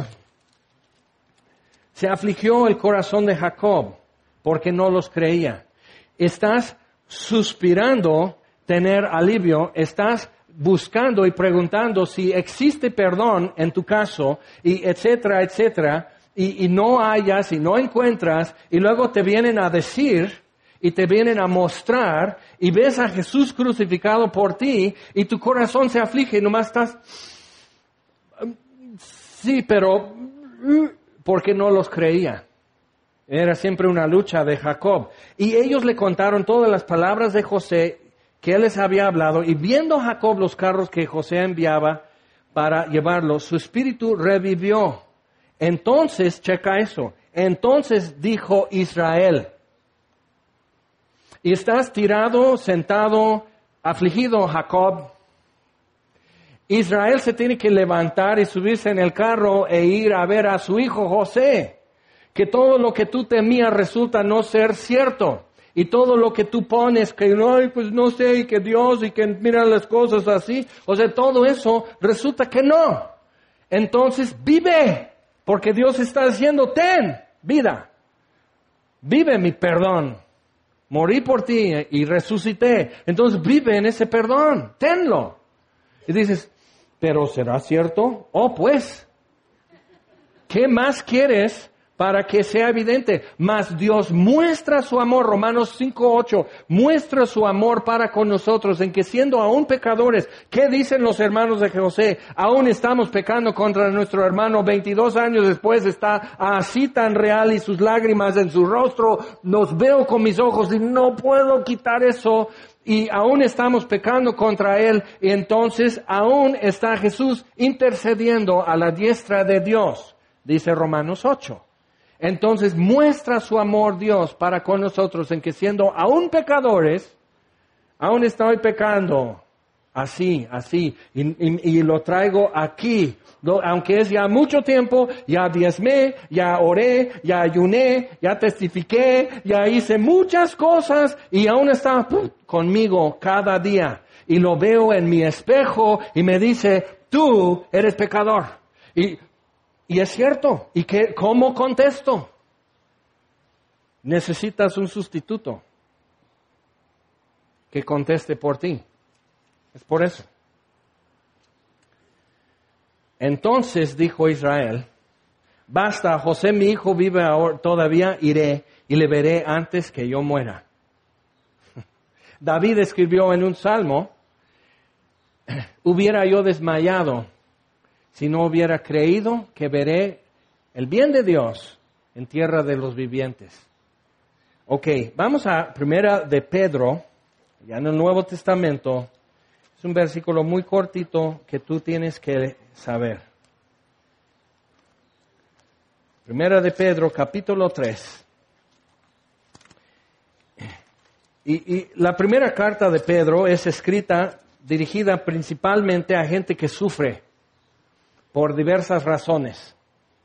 Se afligió el corazón de Jacob porque no los creía. Estás suspirando tener alivio, estás buscando y preguntando si existe perdón en tu caso, y etcétera, etcétera, y, y no hayas y no encuentras, y luego te vienen a decir y te vienen a mostrar, y ves a Jesús crucificado por ti, y tu corazón se aflige, y nomás estás, sí, pero, porque no los creía. Era siempre una lucha de Jacob. Y ellos le contaron todas las palabras de José que él les había hablado, y viendo Jacob los carros que José enviaba para llevarlos, su espíritu revivió. Entonces, checa eso, entonces dijo Israel, y estás tirado, sentado, afligido, Jacob. Israel se tiene que levantar y subirse en el carro e ir a ver a su hijo José, que todo lo que tú temías resulta no ser cierto. Y todo lo que tú pones, que no, pues no sé, y que Dios, y que mira las cosas así, o sea, todo eso resulta que no. Entonces vive, porque Dios está diciendo, ten vida, vive mi perdón. Morí por ti y resucité. Entonces vive en ese perdón, tenlo. Y dices, ¿pero será cierto? Oh, pues, ¿qué más quieres para que sea evidente? Mas Dios muestra su amor, Romanos cinco ocho, muestra su amor para con nosotros, en que siendo aún pecadores, ¿qué dicen los hermanos de José? Aún estamos pecando contra nuestro hermano, veintidós años después está así tan real y sus lágrimas en su rostro, los veo con mis ojos y no puedo quitar eso. Y aún estamos pecando contra Él, y entonces aún está Jesús intercediendo a la diestra de Dios, dice Romanos ocho. Entonces muestra su amor Dios para con nosotros, en que siendo aún pecadores, aún estoy pecando, así, así, y, y, y lo traigo aquí. Aunque es ya mucho tiempo, ya diezmé, ya oré, ya ayuné, ya testifiqué, ya hice muchas cosas y aún está conmigo cada día. Y lo veo en mi espejo y me dice, tú eres pecador. Y, y es cierto. ¿Y qué, cómo contesto? Necesitas un sustituto que conteste por ti. Es por eso. Entonces dijo Israel, basta, José mi hijo vive ahora, todavía iré y le veré antes que yo muera. David escribió en un salmo, hubiera yo desmayado si no hubiera creído que veré el bien de Dios en tierra de los vivientes. Ok, vamos a Primera de Pedro, ya en el Nuevo Testamento. Es un versículo muy cortito que tú tienes que saber. Primera de Pedro, capítulo tres. Y, y la primera carta de Pedro es escrita, dirigida principalmente a gente que sufre por diversas razones.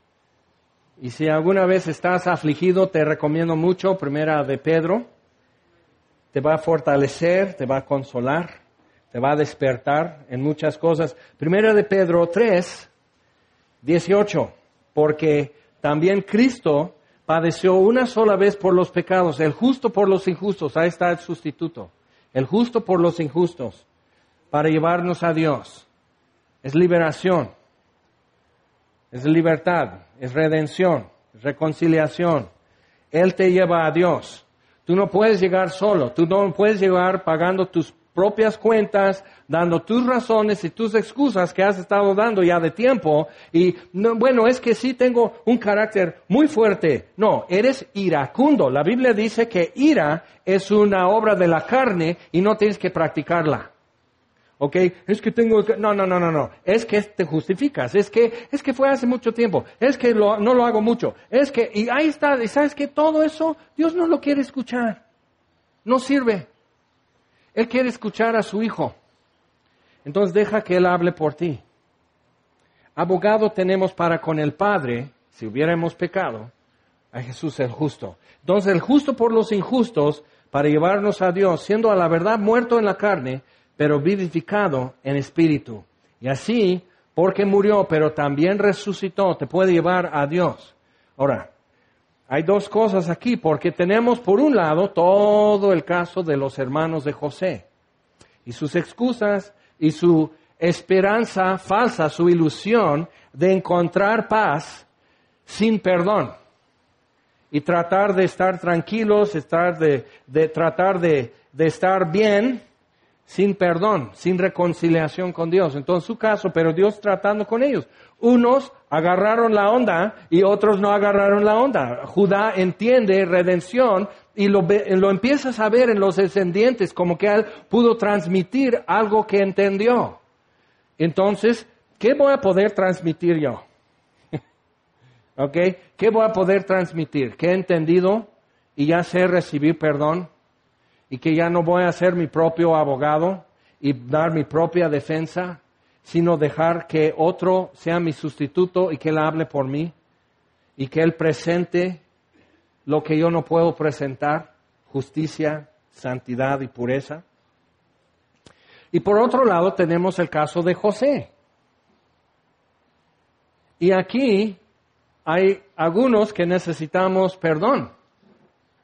Y si alguna vez estás afligido, te recomiendo mucho Primera de Pedro. Te va a fortalecer, te va a consolar. Te va a despertar en muchas cosas. Primera de Pedro tres, dieciocho. Porque también Cristo padeció una sola vez por los pecados, el justo por los injustos. Ahí está el sustituto. El justo por los injustos, para llevarnos a Dios. Es liberación, es libertad, es redención, es reconciliación. Él te lleva a Dios. Tú no puedes llegar solo, tú no puedes llegar pagando tus propias cuentas, dando tus razones y tus excusas que has estado dando ya de tiempo. Y no, bueno, es que sí tengo un carácter muy fuerte. No, eres iracundo. La Biblia dice que ira es una obra de la carne y no tienes que practicarla. ¿Ok? Es que tengo que... No, no, no, no, no. Es que te justificas. Es que, es que fue hace mucho tiempo. Es que lo, no lo hago mucho. Es que... Y ahí está. ¿Y sabes qué? Todo eso, Dios no lo quiere escuchar. No sirve. Él quiere escuchar a su Hijo. Entonces deja que Él hable por ti. Abogado tenemos para con el Padre, si hubiéramos pecado, a Jesús el justo. Entonces el justo por los injustos, para llevarnos a Dios, siendo a la verdad muerto en la carne, pero vivificado en espíritu. Y así, porque murió, pero también resucitó, te puede llevar a Dios. Ahora, hay dos cosas aquí, porque tenemos por un lado todo el caso de los hermanos de José y sus excusas y su esperanza falsa, su ilusión de encontrar paz sin perdón y tratar de estar tranquilos, estar de, de tratar de, de estar bien sin perdón, sin reconciliación con Dios. Entonces su caso, pero Dios tratando con ellos. Unos agarraron la onda y otros no agarraron la onda. Judá entiende redención y lo, lo empiezas a ver en los descendientes, como que él pudo transmitir algo que entendió. Entonces, ¿qué voy a poder transmitir yo? ¿Ok? ¿Qué voy a poder transmitir? Que he entendido y ya sé recibir perdón y que ya no voy a ser mi propio abogado y dar mi propia defensa, sino dejar que otro sea mi sustituto y que él hable por mí y que él presente lo que yo no puedo presentar, justicia, santidad y pureza. Y por otro lado tenemos el caso de José. Y aquí hay algunos que necesitamos perdón.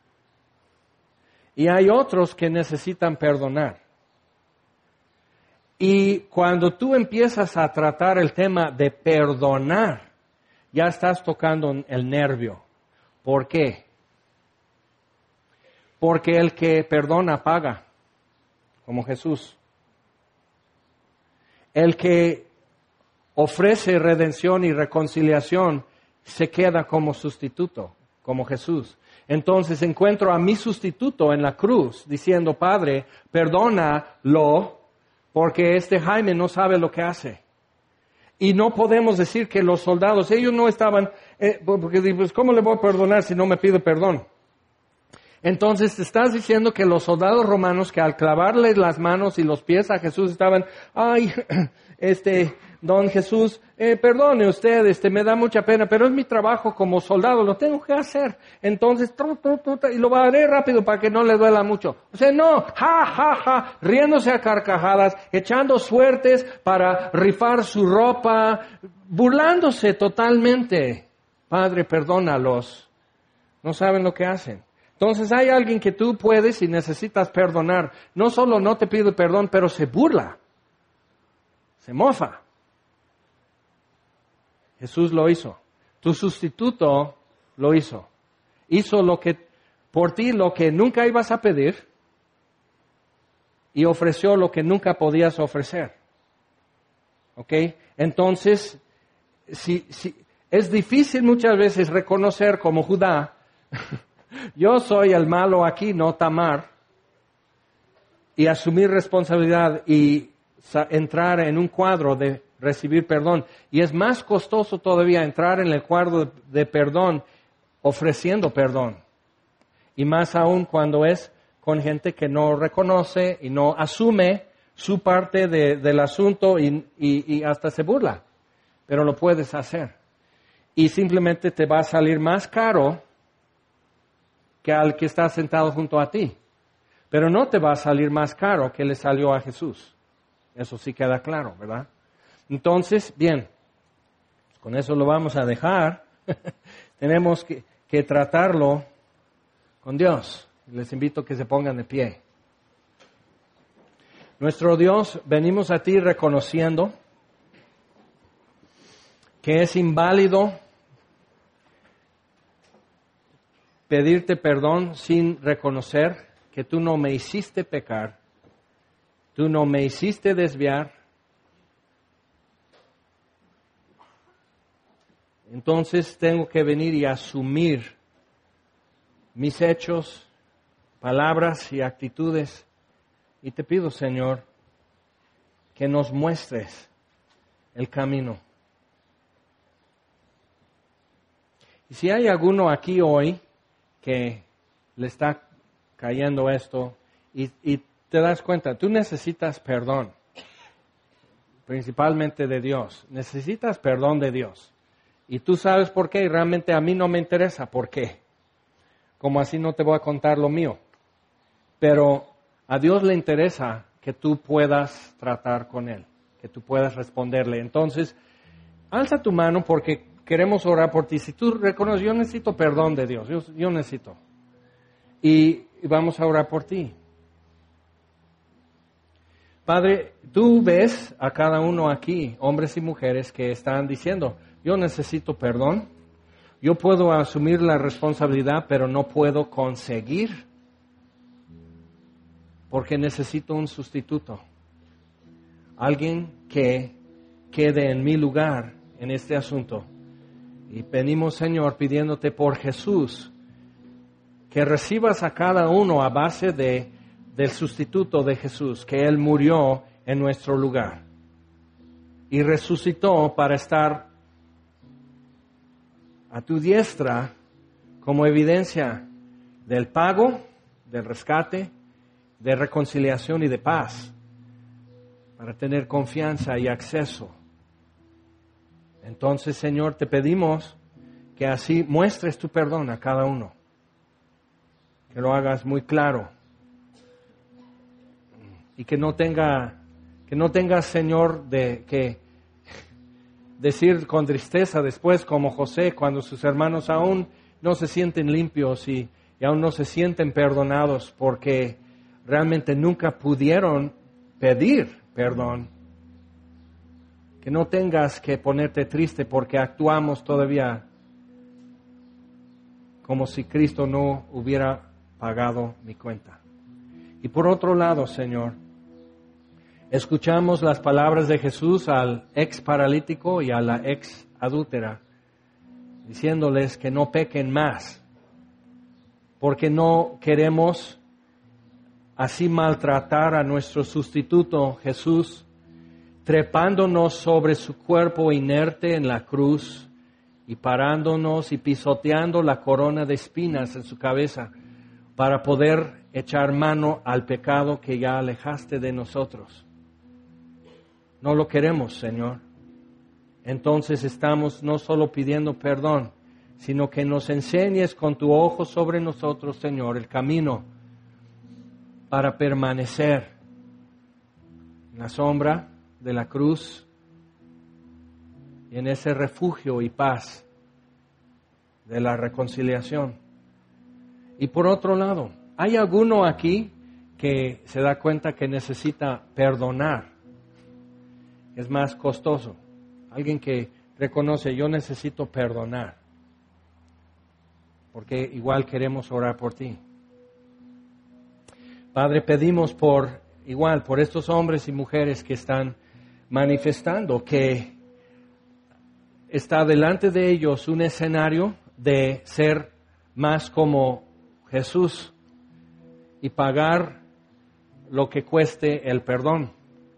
Y hay otros que necesitan perdonar. Y cuando tú empiezas a tratar el tema de perdonar, ya estás tocando el nervio. ¿Por qué? Porque el que perdona paga, como Jesús. El que ofrece redención y reconciliación se queda como sustituto, como Jesús. Entonces encuentro a mi sustituto en la cruz diciendo, Padre, perdónalo porque este Jaime no sabe lo que hace. Y no podemos decir que los soldados, ellos no estaban, eh, porque pues, ¿cómo le voy a perdonar si no me pide perdón? Entonces te estás diciendo que los soldados romanos que al clavarles las manos y los pies a Jesús estaban, ay, este, don Jesús, eh, perdone usted, este, me da mucha pena, pero es mi trabajo como soldado, lo tengo que hacer. Entonces, tru, tru, tru, y lo haré rápido para que no le duela mucho. O sea, no, ja, ja, ja, riéndose a carcajadas, echando suertes para rifar su ropa, burlándose totalmente. Padre, perdónalos. No saben lo que hacen. Entonces hay alguien que tú puedes y necesitas perdonar. No solo no te pide perdón, pero se burla. Se mofa. Jesús lo hizo. Tu sustituto lo hizo. Hizo lo que, por ti lo que nunca ibas a pedir y ofreció lo que nunca podías ofrecer. ¿Ok? Entonces, si, si, es difícil muchas veces reconocer como Judá, yo soy el malo aquí, no Tamar, y asumir responsabilidad y entrar en un cuadro de recibir perdón. Y es más costoso todavía entrar en el cuadro de perdón ofreciendo perdón. Y más aún cuando es con gente que no reconoce y no asume su parte de, del asunto y, y, y hasta se burla. Pero lo puedes hacer. Y simplemente te va a salir más caro que al que está sentado junto a ti. Pero no te va a salir más caro que le salió a Jesús. Eso sí queda claro, ¿verdad? Entonces, bien, con eso lo vamos a dejar. Tenemos que, que tratarlo con Dios. Les invito a que se pongan de pie. Nuestro Dios, venimos a ti reconociendo que es inválido pedirte perdón sin reconocer que tú no me hiciste pecar, tú no me hiciste desviar. Entonces tengo que venir y asumir mis hechos, palabras y actitudes. Y te pido, Señor, que nos muestres el camino. Y si hay alguno aquí hoy que le está cayendo esto y, y te das cuenta, tú necesitas perdón, principalmente de Dios. Necesitas perdón de Dios. Y tú sabes por qué y realmente a mí no me interesa por qué. Como así no te voy a contar lo mío. Pero a Dios le interesa que tú puedas tratar con Él, que tú puedas responderle. Entonces, alza tu mano porque queremos orar por ti. Si tú reconoces, yo necesito perdón de Dios, yo, yo necesito. Y vamos a orar por ti. Padre, tú ves a cada uno aquí, hombres y mujeres, que están diciendo, yo necesito perdón, yo puedo asumir la responsabilidad, pero no puedo conseguir, porque necesito un sustituto. Alguien que quede en mi lugar en este asunto. Y venimos, Señor, pidiéndote por Jesús, que recibas a cada uno a base de, del sustituto de Jesús, que Él murió en nuestro lugar y resucitó para estar a tu diestra como evidencia del pago, del rescate, de reconciliación y de paz, para tener confianza y acceso. Entonces, Señor, te pedimos que así muestres tu perdón a cada uno, que lo hagas muy claro y que no tenga, que no tengas, Señor, de que decir con tristeza después, como José, cuando sus hermanos aún no se sienten limpios y, y aún no se sienten perdonados porque realmente nunca pudieron pedir perdón. Que no tengas que ponerte triste porque actuamos todavía como si Cristo no hubiera pagado mi cuenta. Y por otro lado, Señor, escuchamos las palabras de Jesús al ex paralítico y a la ex adúltera, diciéndoles que no pequen más, porque no queremos así maltratar a nuestro sustituto Jesús, trepándonos sobre su cuerpo inerte en la cruz y parándonos y pisoteando la corona de espinas en su cabeza para poder echar mano al pecado que ya alejaste de nosotros. No lo queremos, Señor. Entonces estamos no solo pidiendo perdón, sino que nos enseñes con tu ojo sobre nosotros, Señor, el camino para permanecer en la sombra de la cruz y en ese refugio y paz de la reconciliación. Y por otro lado, ¿hay alguno aquí que se da cuenta que necesita perdonar? Es más costoso. Alguien que reconoce, yo necesito perdonar, porque igual queremos orar por ti. Padre, pedimos por igual, por estos hombres y mujeres que están manifestando que está delante de ellos un escenario de ser más como Jesús y pagar lo que cueste el perdón.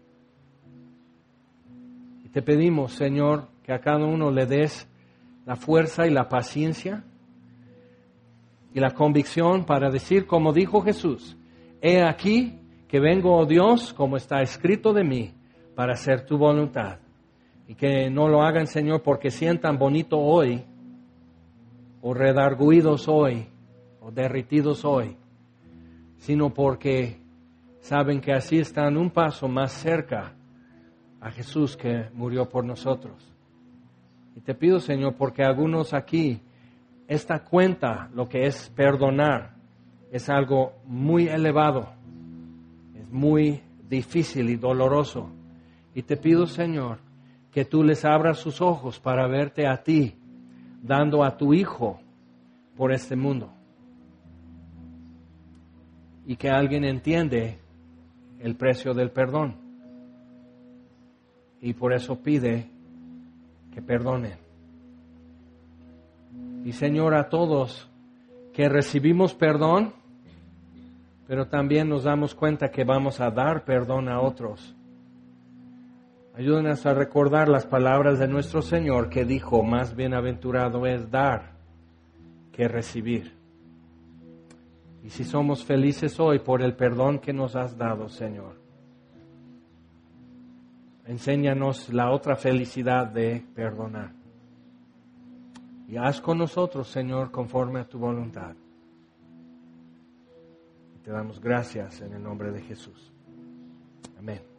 Y te pedimos, Señor, que a cada uno le des la fuerza y la paciencia y la convicción para decir, como dijo Jesús, he aquí que vengo, oh Dios, como está escrito de mí, para hacer tu voluntad. Y que no lo hagan, Señor, porque sientan bonito hoy, o redarguidos hoy, o derritidos hoy, sino porque saben que así están un paso más cerca a Jesús que murió por nosotros. Y te pido, Señor, porque algunos aquí, esta cuenta, lo que es perdonar, es algo muy elevado, es muy difícil y doloroso. Y te pido, Señor, que tú les abras sus ojos para verte a ti, dando a tu Hijo por este mundo. Y que alguien entiende el precio del perdón. Y por eso pide que perdonen. Y Señor, a todos que recibimos perdón, pero también nos damos cuenta que vamos a dar perdón a otros. Ayúdanos a recordar las palabras de nuestro Señor que dijo, más bienaventurado es dar que recibir. Y si somos felices hoy por el perdón que nos has dado, Señor, enséñanos la otra felicidad de perdonar. Y haz con nosotros, Señor, conforme a tu voluntad. Te damos gracias en el nombre de Jesús. Amén.